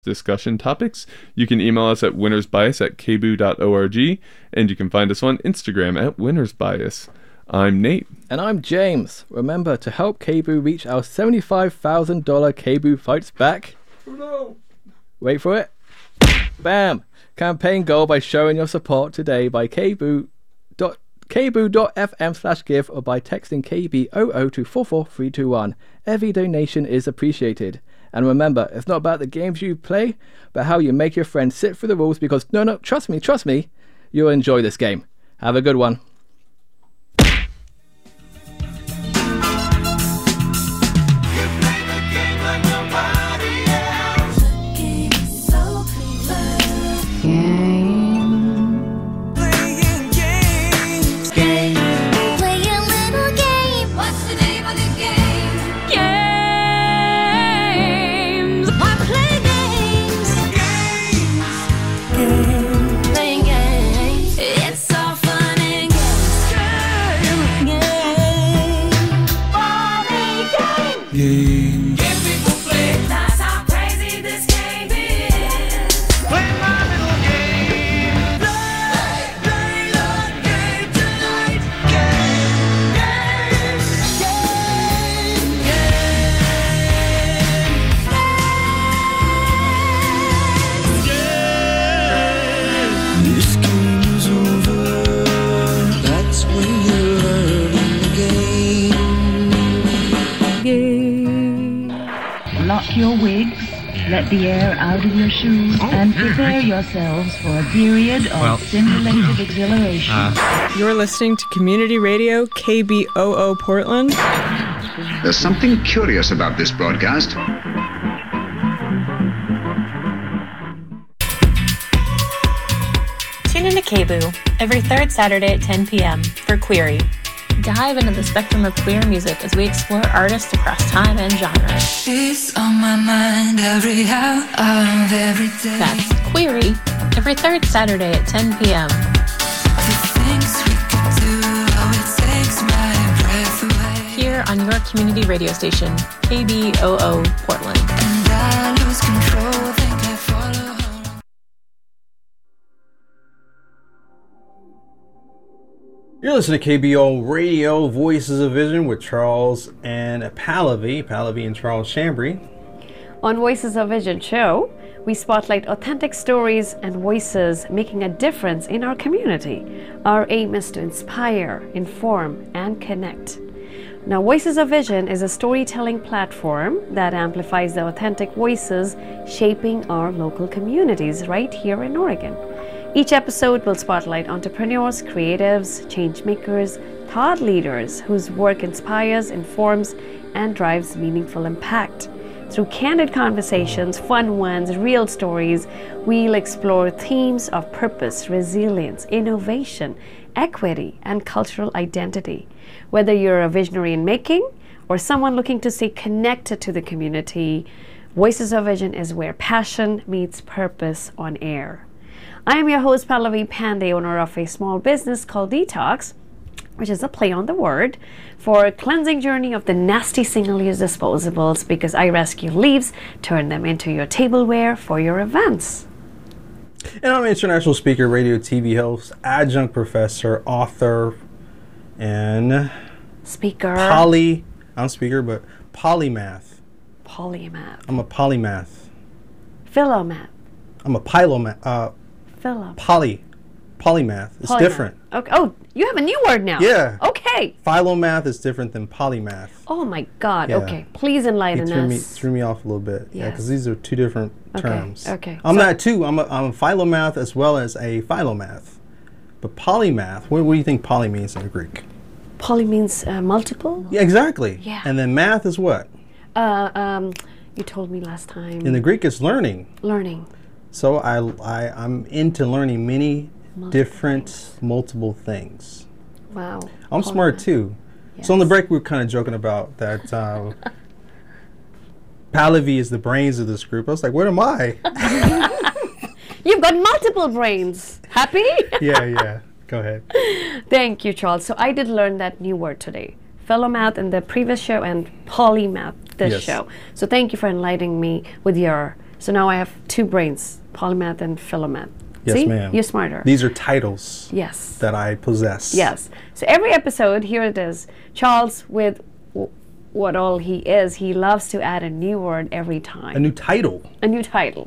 discussion topics, you can email us at winnersbias@kboo.org, and you can find us on Instagram at winnersbias. I'm Nate. And I'm James. Remember, to help KBOO reach our $75,000 KBOO Fights Back, Oh no! wait for it, bam! Campaign goal by showing your support today by kboo.fm/give or by texting KBOO to 44321. Every donation is appreciated. And remember, it's not about the games you play, but how you make your friends sit through the rules, because no, trust me, you'll enjoy this game. Have a good one. Your wigs, let the air out of your shoes, and prepare yourselves for a period of simulated exhilaration. You're listening to Community Radio KBOO Portland. There's something curious about this broadcast. Tune into KBOO every third Saturday at 10 p.m. for Query. Dive into the spectrum of queer music as we explore artists across time and genre. It's on my mind every hour of every day. That's Query every third Saturday at 10 p.m. The things we could do, oh, it takes my breath away. Here on your community radio station, KBOO Portland. And I lose control, think I follow home. You're listening to KBO Radio, Voices of Vision with Charles and Pallavi and Charles Chambry. On Voices of Vision show, we spotlight authentic stories and voices making a difference in our community. Our aim is to inspire, inform, and connect. Now, Voices of Vision is a storytelling platform that amplifies the authentic voices shaping our local communities right here in Oregon. Each episode will spotlight entrepreneurs, creatives, change makers, thought leaders whose work inspires, informs, and drives meaningful impact. Through candid conversations, fun ones, real stories, we'll explore themes of purpose, resilience, innovation, equity, and cultural identity. Whether you're a visionary in making or someone looking to stay connected to the community, Voices of Vision is where passion meets purpose on air. I am your host, Pallavi Pandey, owner of a small business called Detox, which is a play on the word, for a cleansing journey of the nasty single-use disposables, because I rescue leaves, turn them into your tableware for your events. And I'm an international speaker, radio, TV host, adjunct professor, author, and speaker. I'm a speaker, but polymath. Polymath. I'm a polymath. Philomath. I'm a polymath. Polymath. It's different. Okay. Oh, you have a new word now. Yeah. Okay. Philomath is different than polymath. Oh my God. Yeah. Okay. Please enlighten us. Threw me off a little bit. Yes. Yeah, because these are two different terms. Okay. I'm not two. I'm a philomath as well as a philomath. But polymath, what do you think poly means in Greek? Poly means multiple? Yeah, exactly. Yeah. And then math is what? You told me last time. In the Greek, it's learning. Learning. So I'm into learning many different, multiple things. Wow. I'm smart too. Yes. So on the break, we were kind of joking about that. Pallavi is the brains of this group. I was like, what am I? You've got multiple brains. Happy? Yeah. Go ahead. Thank you, Charles. So I did learn that new word today. Philomath in the previous show and polymath this show. So thank you for enlightening me with your So now I have two brains, polymath and philomath. Yes, See? ma'am. You're smarter. These are titles Yes. that I possess. Yes. So every episode, here it is. Charles, with what all he is, he loves to add a new word every time. A new title. A new title.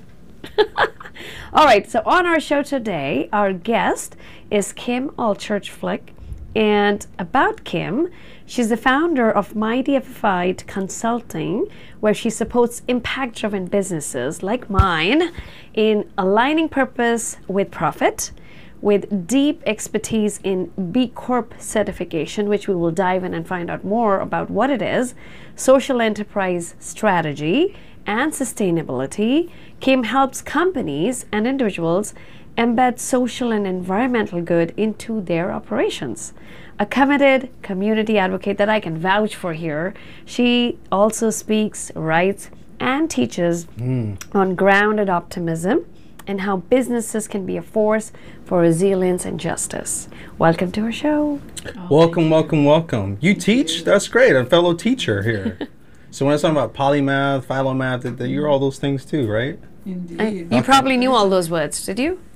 All right, so on our show today, our guest is Kim Allchurch-Flick. And about Kim, she's the founder of Mightified Consulting, where she supports impact-driven businesses like mine in aligning purpose with profit, with deep expertise in B Corp certification, which we will dive in and find out more about what it is, social enterprise strategy, and sustainability. Kim helps companies and individuals embed social and environmental good into their operations. A committed community advocate that I can vouch for here. She also speaks, writes, and teaches on grounded optimism and how businesses can be a force for resilience and justice. Welcome to our show. Welcome, welcome, welcome. You teach? That's great. I'm a fellow teacher here. So when I was talking about polymath, philomath, you're all those things too, right? Indeed. You probably knew all those words, did you?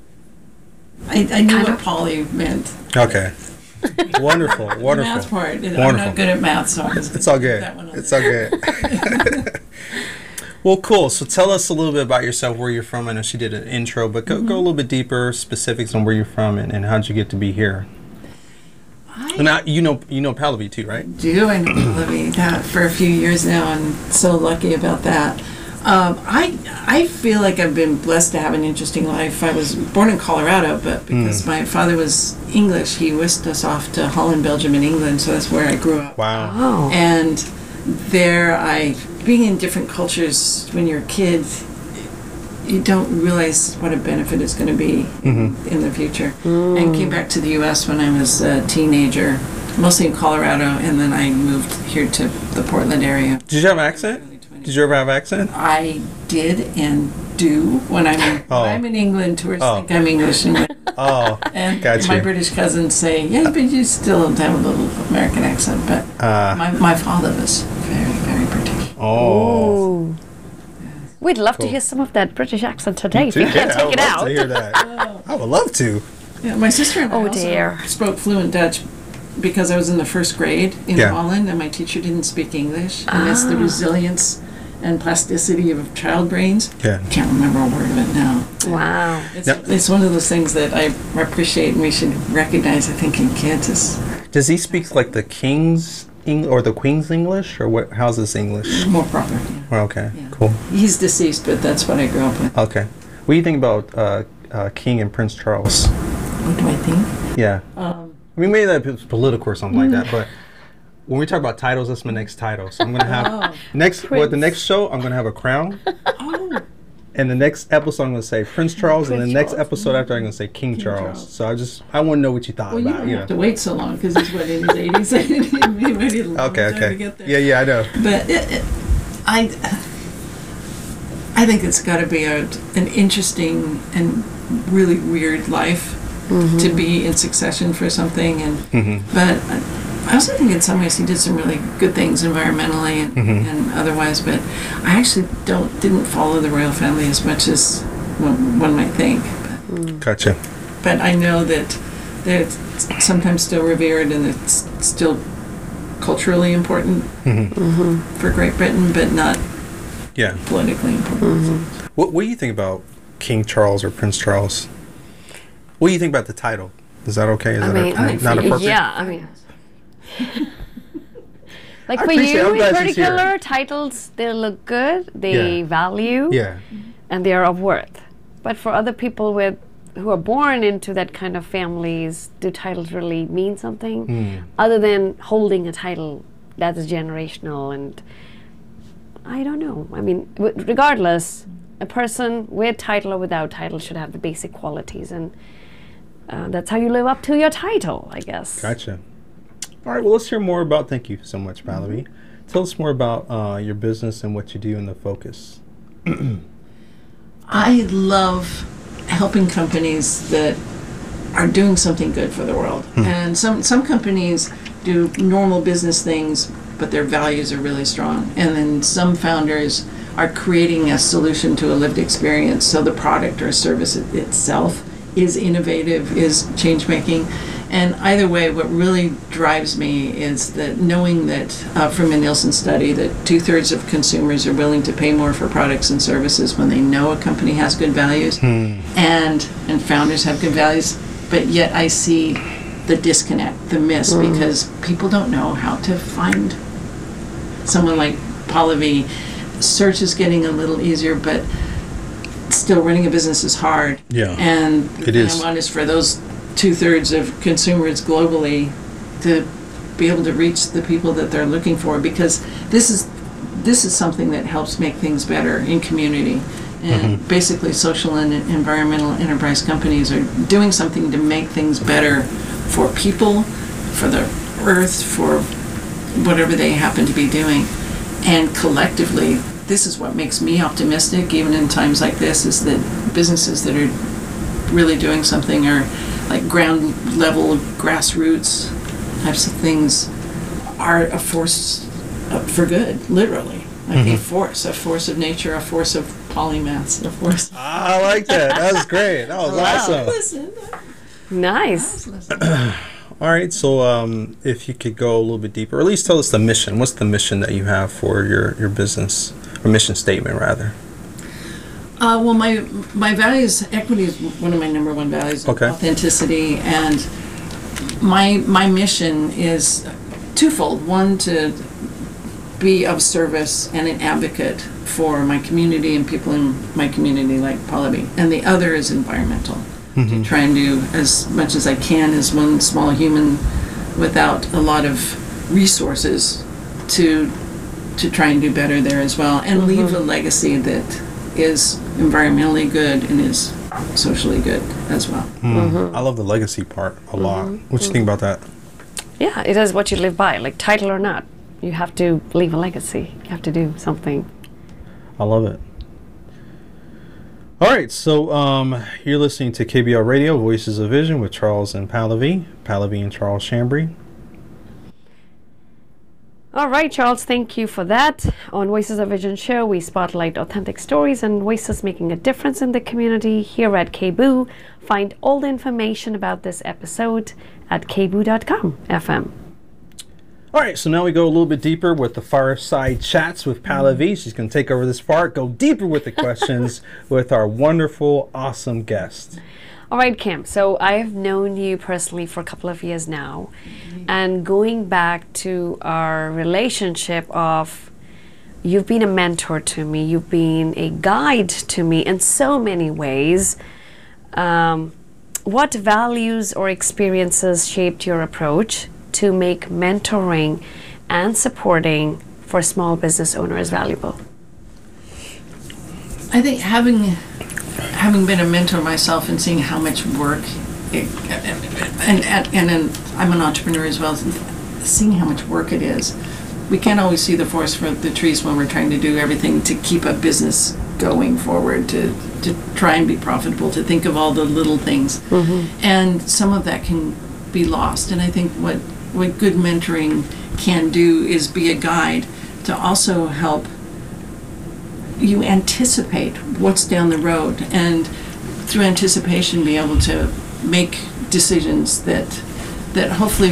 I knew what poly meant. Okay. Wonderful, The wonderful. math part. I'm Wonderful. not good at math, so I was It's all good. that one on It's there. all good. Well, cool. So tell us a little bit about yourself, where you're from. I know she did an intro, but go a little bit deeper, specifics on where you're from and how'd you get to be here. And you know Pallavi too, right? Do I know Libby for a few years now, and so lucky about that. I feel like I've been blessed to have an interesting life. I was born in Colorado, but because my father was English, he whisked us off to Holland, Belgium, and England, so that's where I grew up. Wow. Oh. And there, being in different cultures when you're a kid, you don't realize what a benefit it's going to be in the future. And came back to the U.S. when I was a teenager, mostly in Colorado, and then I moved here to the Portland area. Did you have an accent? Did you ever have an accent? I did and do when I'm in England. Tourists think I'm English, and Gotcha. my British cousins say, "Yeah, but you still have a little American accent." But my father was very, very British. Oh. We'd love to hear some of that British accent today. If you Yeah, can't I take would it love out. to hear that. I would love to. Yeah, my sister and I Oh, also dear. spoke fluent Dutch because I was in the first grade in Yeah. Holland, and my teacher didn't speak English, and that's the resilience and plasticity of child brains. Yeah. I can't remember a word of it now. Wow. It's one of those things that I appreciate and we should recognize, I think, in kids. Is Does he speak like the King's or the Queen's English, or what? How's this English? more proper. Yeah. Oh, okay, cool. He's deceased, but that's what I grew up with. Okay. What do you think about King and Prince Charles? What do I think? Yeah. I mean, maybe that's political or something like that, but when we talk about titles, that's my next title. So I'm going to have the next show, I'm going to have a crown. And the next episode, I'm going to say Prince Charles, and the next episode after, I'm going to say King Charles. So I want to know what you thought Well, you about don't it. have to wait so long because he's in his 80s. He waited a long time to get there. Yeah, I know. But I think it's got to be an interesting and really weird life to be in succession for something. And but I also think in some ways he did some really good things environmentally and otherwise. But I actually didn't follow the royal family as much as one might think. Gotcha. But I know that they're sometimes still revered and it's still culturally important for Great Britain, but not politically important. What do you think about King Charles or Prince Charles? What do you think about the title? Is that okay? Is that not appropriate? Yeah, I mean. Like I for appreciate it. you I'm in glad she's here. particular, titles, they look good, they value, Yeah. and they are of worth. But for other people who are born into that kind of families, do titles really mean something? Other than holding a title that is generational, and I don't know. I mean, regardless, a person with title or without title should have the basic qualities, and that's how you live up to your title, I guess. Gotcha. All right, well, let's hear more about, thank you so much, Pallavi. Tell us more about your business and what you do and the focus. I love helping companies that are doing something good for the world. And some companies do normal business things, but their values are really strong. And then some founders are creating a solution to a lived experience. So the product or service itself is innovative, is change making. And either way, what really drives me is that knowing that from a Nielsen study that 2/3 of consumers are willing to pay more for products and services when they know a company has good values and founders have good values. But yet I see the disconnect, the miss, because people don't know how to find someone like Pallavi. Search is getting a little easier, but still running a business is hard. Yeah, and it is. And I want is for those 2/3 of consumers globally to be able to reach the people that they're looking for, because this is something that helps make things better in community. And basically social and environmental enterprise companies are doing something to make things better for people, for the earth, for whatever they happen to be doing. And collectively, this is what makes me optimistic, even in times like this, is that businesses that are really doing something are like ground level, grassroots types of things are a force for good, literally. Like a force of nature, a force of polymaths, a force. I like that. That was great. That was awesome. Listen. Nice. All right, so if you could go a little bit deeper, or at least tell us the mission. What's the mission that you have for your business, or mission statement, rather? Well, my values, equity is one of my number one values, Okay. Authenticity, and my mission is twofold. One, to be of service and an advocate for my community and people in my community like Pallavi, and the other is environmental. To try and do as much as I can as one small human without a lot of resources to try and do better there as well, and leave a legacy that is environmentally good and is socially good as well. I love the legacy part a lot. What do you think about that? Yeah, it is what you live by, like title or not. You have to leave a legacy. You have to do something. I love it. All right, so you're listening to KBR Radio, Voices of Vision, with Charles and Pallavi and Charles Chambry. All right, Charles, thank you for that. On Voices of Vision show, we spotlight authentic stories and voices making a difference in the community here at KBOO. Find all the information about this episode at kboo.com/FM. All right, so now we go a little bit deeper with the fireside chats with Pallavi. She's going to take over this part, go deeper with the questions with our wonderful, awesome guest. All right, Kim. So I have known you personally for a couple of years now. And going back to our relationship of, you've been a mentor to me, you've been a guide to me in so many ways. What values or experiences shaped your approach to make mentoring and supporting for small business owners valuable? I think having been a mentor myself and seeing how much work, and I'm an entrepreneur as well, seeing how much work it is. We can't always see the forest for the trees when we're trying to do everything to keep a business going forward, to try and be profitable, to think of all the little things. And some of that can be lost. And I think what good mentoring can do is be a guide to also help you anticipate what's down the road, and through anticipation be able to make decisions that hopefully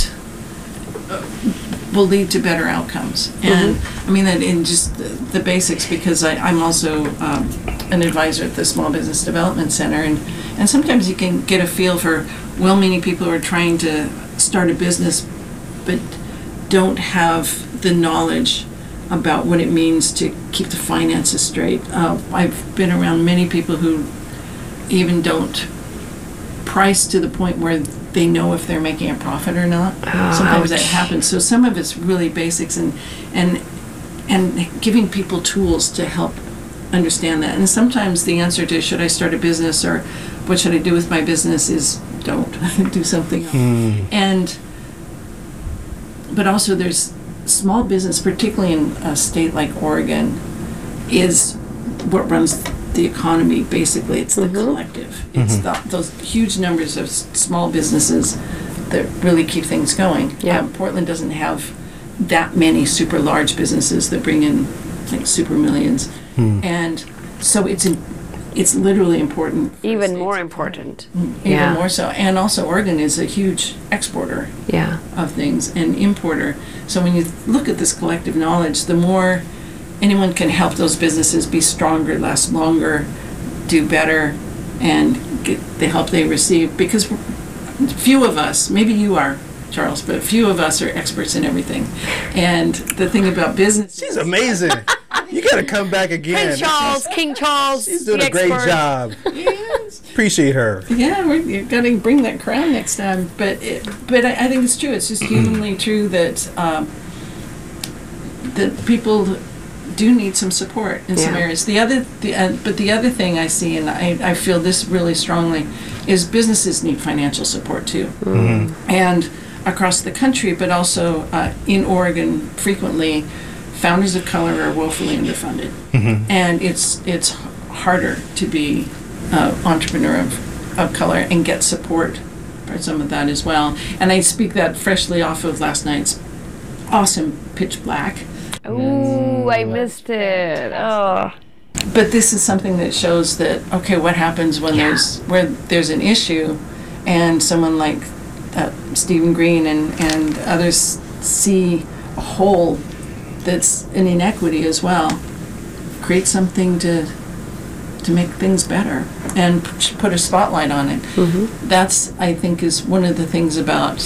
will lead to better outcomes. And I mean that in just the basics, because I'm also an advisor at the Small Business Development Center, and sometimes you can get a feel for well-meaning people who are trying to start a business but don't have the knowledge about what it means to keep the finances straight. I've been around many people who even don't price to the point where they know if they're making a profit or not. Sometimes that happens. So some of it's really basics and giving people tools to help understand that. And sometimes the answer to should I start a business or what should I do with my business is don't do something else. But also there's small business, particularly in a state like Oregon, is what runs the economy. Basically, it's the collective. It's those huge numbers of small businesses that really keep things going. Portland doesn't have that many super large businesses that bring in like Super Millions, and so it's literally important. Even more important. Even more so. And also Oregon is a huge exporter of things and importer. So when you look at this collective knowledge, the more anyone can help those businesses be stronger, last longer, do better, and get the help they receive. Because few of us, maybe you are, Charles, but few of us are experts in everything. And the thing about business... She's amazing. You got to come back again. King Charles. She's doing a great job. Yes. Appreciate her. Yeah, you've got to bring that crown next time. But I think it's true. It's just humanly true that that people do need some support in some areas. But the other thing I see, and I feel this really strongly, is businesses need financial support too. And across the country, but also in Oregon, frequently, founders of color are woefully underfunded, and it's harder to be an entrepreneur of color and get support for some of that as well. And I speak that freshly off of last night's awesome Pitch Black. Ooh, I missed it. Oh. But this is something that shows that, okay, what happens when there's an issue, and someone like Stephen Green and others see a hole that's an inequity as well. Create something to make things better and put a spotlight on it. That's, I think, is one of the things about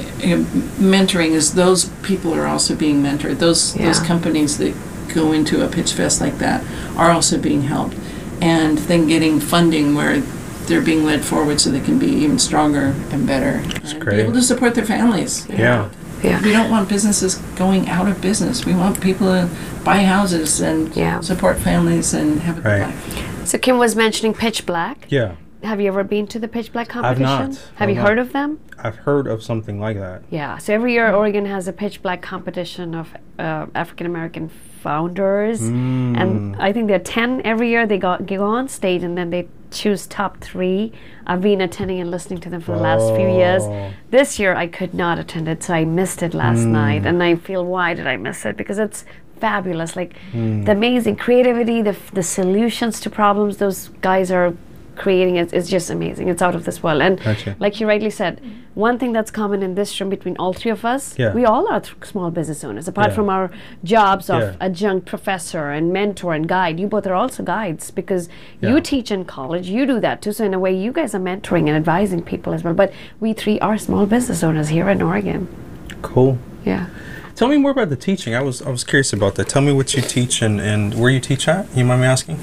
mentoring, is those people are also being mentored. Those companies that go into a pitch fest like that are also being helped, and then getting funding where they're being led forward so they can be even stronger and better. That's great. Be able to support their families. Yeah. We don't want businesses going out of business. We want people to buy houses and support families and have a good life. So Kim was mentioning Pitch Black. Yeah. Have you ever been to the Pitch Black competition? I've not. Have you heard of them? I've heard of something like that. Yeah. So every year Oregon has a Pitch Black competition of African American founders, and I think there are 10 every year. They go on stage and then they choose top 3. I've been attending and listening to them for the last few years. This year I could not attend it, so I missed it last night, and I feel, why did I miss it? Because it's fabulous, like the amazing creativity, the solutions to problems those guys are creating is just amazing. It's out of this world. And like you rightly said, one thing that's common in this room between all 3 of us, we all are small business owners. Apart from our jobs of adjunct professor and mentor and guide, you both are also guides, because you teach in college, you do that too. So in a way, you guys are mentoring and advising people as well. But we 3 are small business owners here in Oregon. Cool. Yeah. Tell me more about the teaching. I was curious about that. Tell me what you teach and where you teach at. You mind me asking?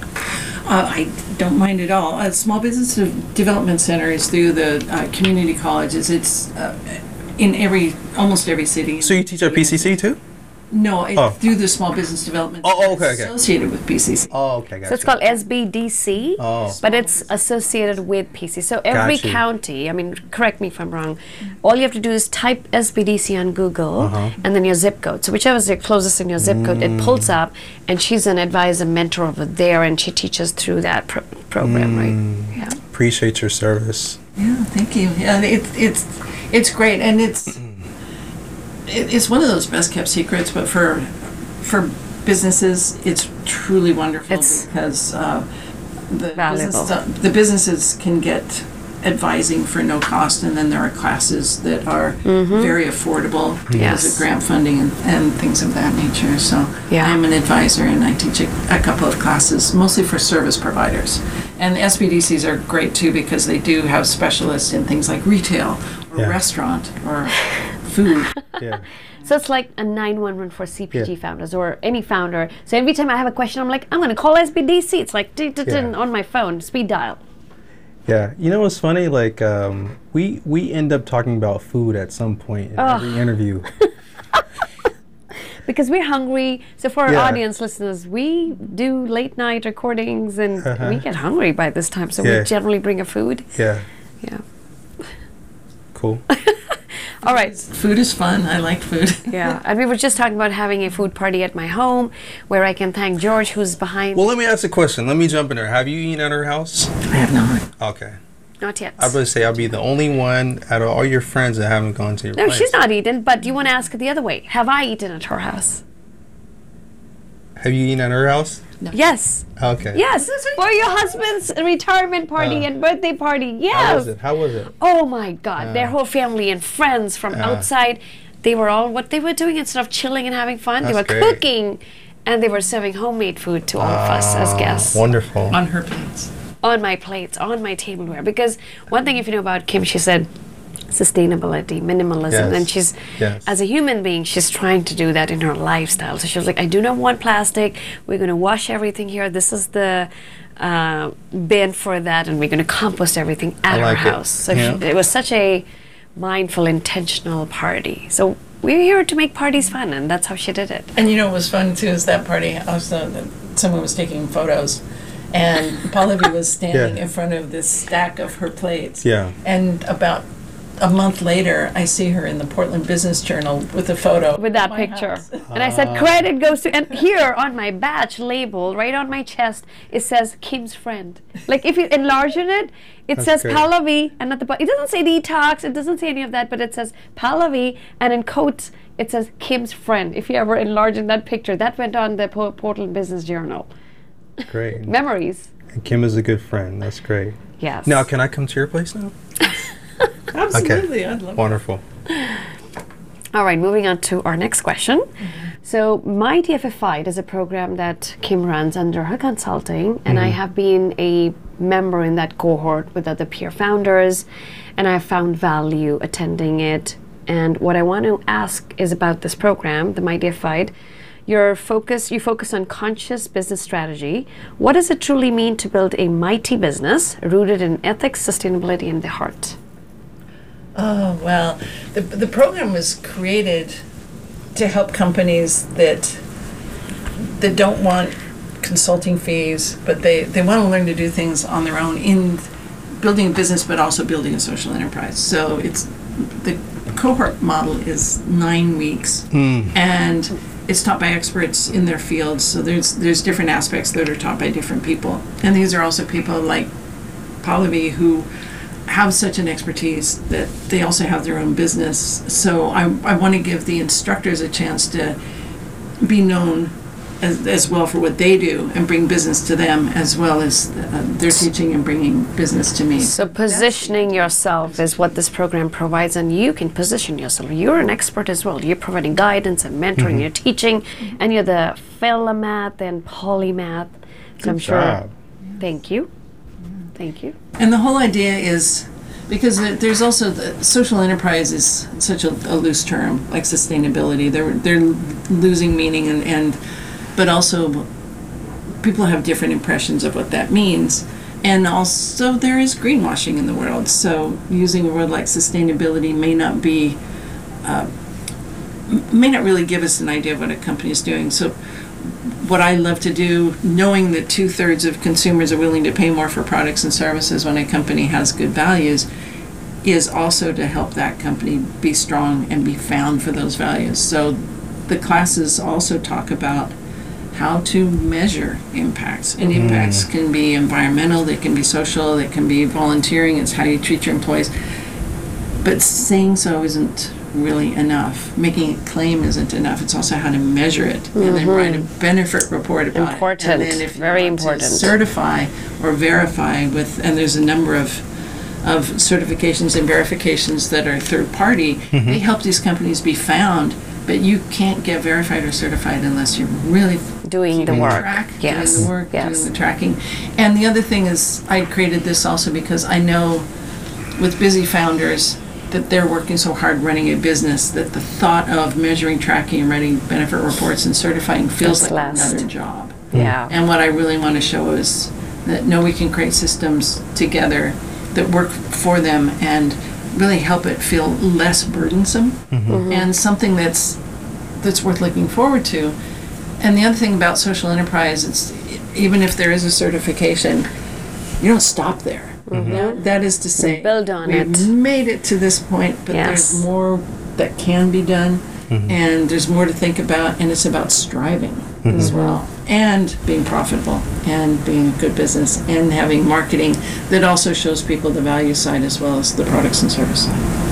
I don't mind at all. Small Business Development Center is through the community colleges. It's in almost every city. So you teach at PCC too? No, it's through the Small Business Development Center. Okay. Associated with PCC. Okay, So it's called SBDC, but it's associated with PC. So every county, I mean, correct me if I'm wrong, all you have to do is type SBDC on Google and then your zip code. So whichever is your closest in your zip code, it pulls up, and she's an advisor mentor over there, and she teaches through that program, right? Yeah. Appreciate your service. Yeah, thank you. Yeah, it's great, and it's one of those best kept secrets, but for businesses, it's truly wonderful, because the businesses can get advising for no cost, and then there are classes that are very affordable because of grant funding and things of that nature. So I'm an advisor, and I teach a couple of classes, mostly for service providers. And SBDCs are great too, because they do have specialists in things like retail or restaurant or food. So it's like a 911 for CPG founders or any founder. So every time I have a question, I'm like, I'm going to call SBDC. It's like on my phone, speed dial. Yeah, you know what's funny? Like we end up talking about food at some point in every interview. Because we're hungry. So for our audience listeners, we do late night recordings, and we get hungry by this time. So we generally bring a food. Yeah. Cool. All right. Food is fun. I like food. Yeah. And we were just talking about having a food party at my home, where I can thank George, who's behind. Well, let me ask a question. Let me jump in there. Have you eaten at her house? I have not. Okay. Not yet. I was going to say, I'll be the only one out of all your friends that haven't gone to your place. No, she's not eaten, but you want to ask it the other way. Have I eaten at her house? Have you eaten at her house? Yes. Okay. Yes, for your husband's retirement party and birthday party. Yes. How was it? Oh my God! Their whole family and friends from outside. They were all what they were doing instead of chilling and having fun. They were cooking, and they were serving homemade food to all of us as guests. Wonderful. On her plates. On my plates, on my tableware. Because one thing, if you know about Kim, she said sustainability, minimalism, and she's as a human being, she's trying to do that in her lifestyle. So she was like, I do not want plastic. We're going to wash everything here. This is the bin for that, and we're going to compost everything at her house. So it was such a mindful, intentional party. So we're here to make parties fun, and that's how she did it. And you know what was fun too is that party. Someone was taking photos, and Pallavi was standing in front of this stack of her plates. Yeah. And about a month later, I see her in the Portland Business Journal with a photo with that picture. And I said, credit goes to, and here on my badge label, right on my chest, it says Kim's friend. Like if you enlarge it, it says Pallavi, and at the bottom, it doesn't say detox, it doesn't say any of that, but it says Pallavi, and in quotes, it says Kim's friend. If you ever enlarge in that picture, that went on the Portland Business Journal. Great. Memories. And Kim is a good friend. That's great. Yes. Now, can I come to your place now? Absolutely, Okay. I'd love Wonderful. All right, moving on to our next question. So, My TFFI is a program that Kim runs under her consulting, and I have been a member in that cohort with other peer founders, and I found value attending it. And what I want to ask is about this program, the My TFFI. You focus on conscious business strategy. What does it truly mean to build a mighty business rooted in ethics, sustainability, and the heart? Oh, well, the program was created to help companies that don't want consulting fees, but they want to learn to do things on their own in building a business, but also building a social enterprise. So it's the cohort model is 9 weeks, and it's taught by experts in their fields. So there's different aspects that are taught by different people, and these are also people like Pallavi who have such an expertise that they also have their own business. So I want to give the instructors a chance to be known as well for what they do and bring business to them, as well as their teaching and bringing business to me. So positioning yourself is what this program provides, and you can position yourself. You're an expert as well. You're providing guidance and mentoring, you're teaching, and you're the Philomath and Polymath. So I'm sure. Thank you. Thank you. And the whole idea is, because there's also the social enterprise is such a loose term, like sustainability. They're losing meaning, and but also people have different impressions of what that means. And also there is greenwashing in the world. So using a word like sustainability may not really give us an idea of what a company is doing. So what I love to do, knowing that 2/3 of consumers are willing to pay more for products and services when a company has good values, is also to help that company be strong and be found for those values. So the classes also talk about how to measure impacts. And impacts can be environmental, they can be social, they can be volunteering, it's how you treat your employees. But saying so isn't really enough. Making a claim isn't enough. It's also how to measure it and then write a benefit report about it. And then if very you want important. to certify or verify with, and there's a number of certifications and verifications that are third party, they help these companies be found, but you can't get verified or certified unless you're really doing the work. Doing the work, doing the tracking. And the other thing is, I created this also because I know with busy founders that they're working so hard running a business that the thought of measuring, tracking, and writing benefit reports and certifying feels like another job. Yeah. And what I really want to show is that no, we can create systems together that work for them and really help it feel less burdensome and something that's worth looking forward to. And the other thing about social enterprise, it's even if there is a certification, you don't stop there. That is to say, build on we've made it to this point, but there's more that can be done, and there's more to think about, and it's about striving as well, and being profitable, and being a good business, and having marketing that also shows people the value side as well as the products and service side.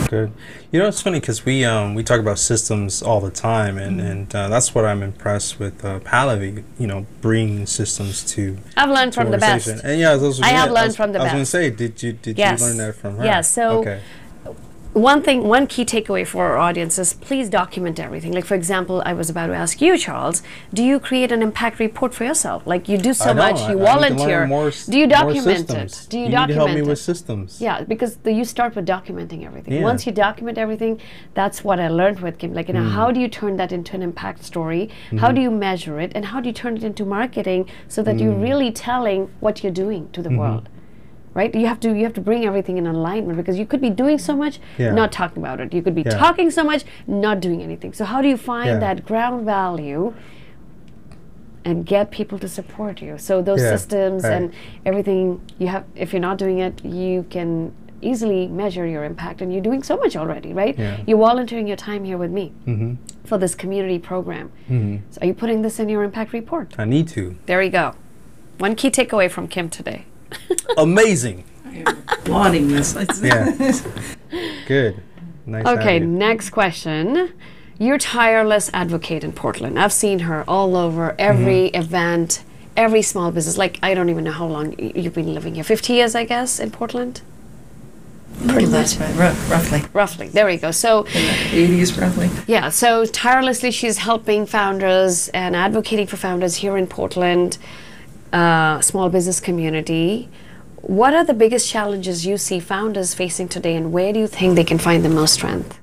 good. You know, it's funny because we talk about systems all the time, and that's what I'm impressed with Pallavi. You know, bringing systems to. I've learned from the best. And yeah, I have learned from the best. I best. was going to say, did you learn that from her? Yes. So. Okay. One key takeaway for our audience is please document everything. Like, for example, I was about to ask you, Charles, do you create an impact report for yourself? Like, you do so much, you volunteer. Do you document it? Do you document it? You need to help me with systems. Yeah, because you start with documenting everything. Yeah. Once you document everything, that's what I learned with Kim. Like, you know, how do you turn that into an impact story? How do you measure it? And how do you turn it into marketing so that you're really telling what you're doing to the world? Right? You have to bring everything in alignment, because you could be doing so much, not talking about it. You could be talking so much, not doing anything. So how do you find that ground value and get people to support you? So those systems and everything you have, if you're not doing it, you can easily measure your impact, and you're doing so much already, right? You're volunteering your time here with me for this community program. So are you putting this in your impact report? I need to. There you go. One key takeaway from Kim today. Amazing. I'm applauding this. Yeah. Good. Nice. Okay, next question. You're a tireless advocate in Portland. I've seen her all over, every event, every small business. Like, I don't even know how long you've been living here. 50 years, I guess, in Portland? Pretty much, roughly. Roughly. There we go. So, in the 80s, roughly. Yeah, so tirelessly she's helping founders and advocating for founders here in Portland. Small business community. What are the biggest challenges you see founders facing today, and where do you think they can find the most strength?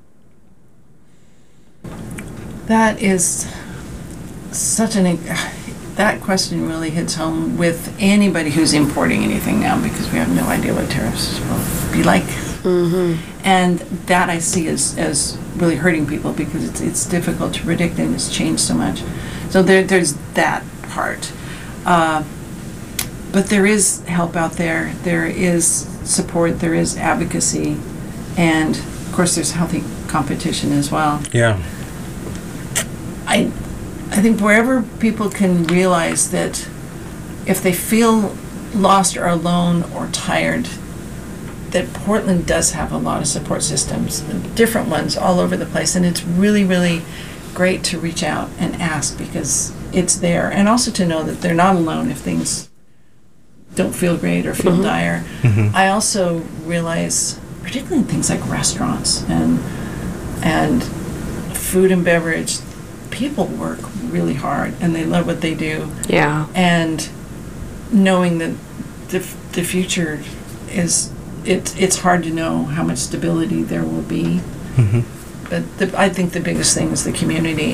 That is such that question really hits home with anybody who's importing anything now, because we have no idea what tariffs will be like. And that I see as really hurting people, because it's difficult to predict, and it's changed so much. So there's that part. But there is help out there. There is support. There is advocacy, and of course, there's healthy competition as well. Yeah. I think wherever people can realize that if they feel lost or alone or tired, that Portland does have a lot of support systems, different ones all over the place, and it's really, really great to reach out and ask, because it's there, and also to know that they're not alone if things don't feel great or feel dire. I also realize, particularly in things like restaurants and food and beverage, people work really hard and they love what they do. Yeah. And knowing that the future is, it's hard to know how much stability there will be. But I think the biggest thing is the community,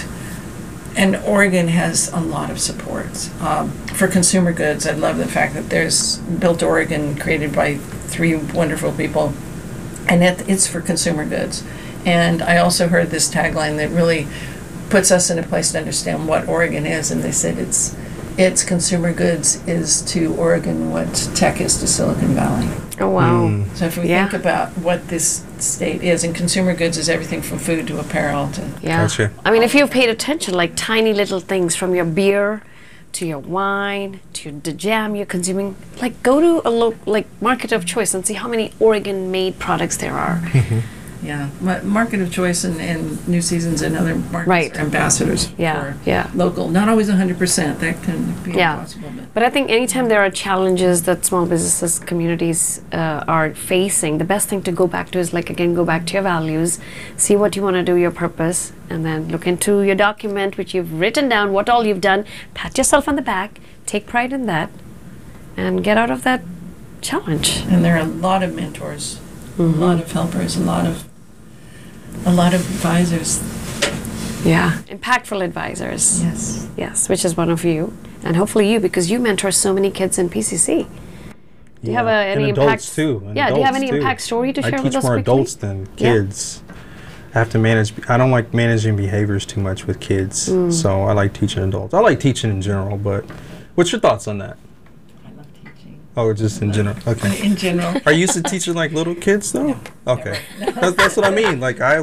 and Oregon has a lot of support. For consumer goods, I love the fact that there's Built Oregon, created by 3 wonderful people, and it's for consumer goods. And I also heard this tagline that really puts us in a place to understand what Oregon is, and they said it's consumer goods is to Oregon what tech is to Silicon Valley. Oh, wow. So if we think about what this state is, and consumer goods is everything from food to apparel to... Yeah. Gotcha. I mean, if you've paid attention, like tiny little things from your beer to your wine to the jam you're consuming, like go to a market of choice and see how many Oregon-made products there are. Yeah, market of choice and New Seasons and other markets are ambassadors for local. Not always 100%. That can be impossible. But I think anytime there are challenges that small businesses, communities are facing, the best thing to go back to is, like, again, go back to your values, see what you want to do, your purpose, and then look into your document, which you've written down, what all you've done, pat yourself on the back, take pride in that, and get out of that challenge. And there are a lot of mentors, a lot of helpers, a lot of advisors. Yeah, impactful advisors. Yes. Yes, which is one of you, and hopefully you, because you mentor so many kids in PCC. Do you have any impact? Too. Do you have any impact story to share with us? I teach more adults than kids. I have to manage. I don't like managing behaviors too much with kids, so I like teaching adults. I like teaching in general, but what's your thoughts on that? I love teaching. Oh, just in general. Okay. In general. Are you used to teaching like little kids though? No, okay. That's what I mean.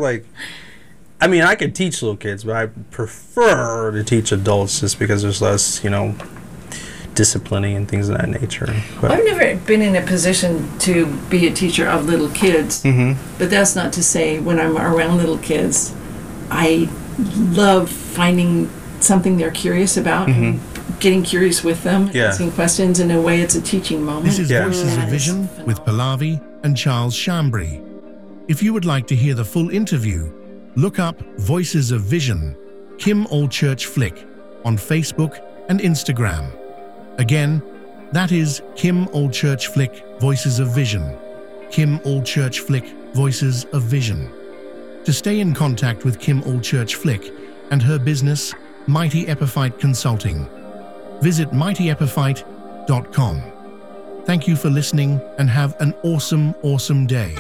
I mean, I can teach little kids, but I prefer to teach adults just because there's less, disciplining and things of that nature. But I've never been in a position to be a teacher of little kids, but that's not to say when I'm around little kids, I love finding something they're curious about and getting curious with them, asking questions. In a way, it's a teaching moment. This is Voices of Vision with Pallavi and Charles Chambry. If you would like to hear the full interview, look up Voices of Vision, Kim Allchurch Flick on Facebook and Instagram. Again, that is Kim Allchurch Flick, Voices of Vision. Kim Allchurch Flick, Voices of Vision. To stay in contact with Kim Allchurch Flick and her business, Mighty Epiphyte Consulting, visit mightyepiphyte.com. Thank you for listening and have an awesome, awesome day.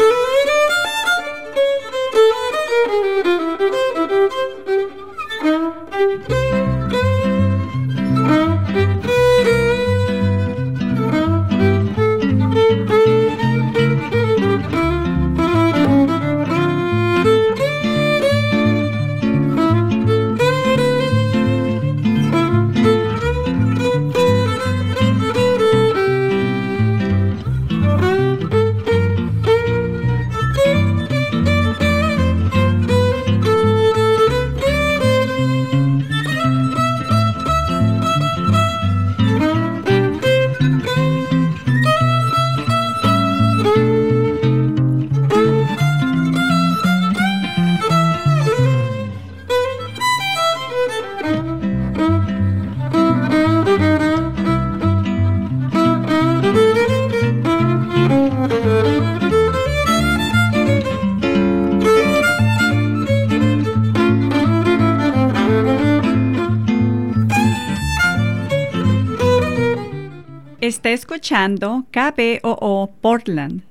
Está escuchando KBOO Portland.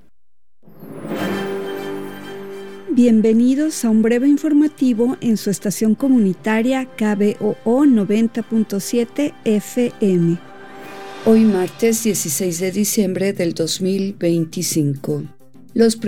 Bienvenidos a un breve informativo en su estación comunitaria KBOO 90.7 FM. Hoy martes 16 de diciembre del 2025. Los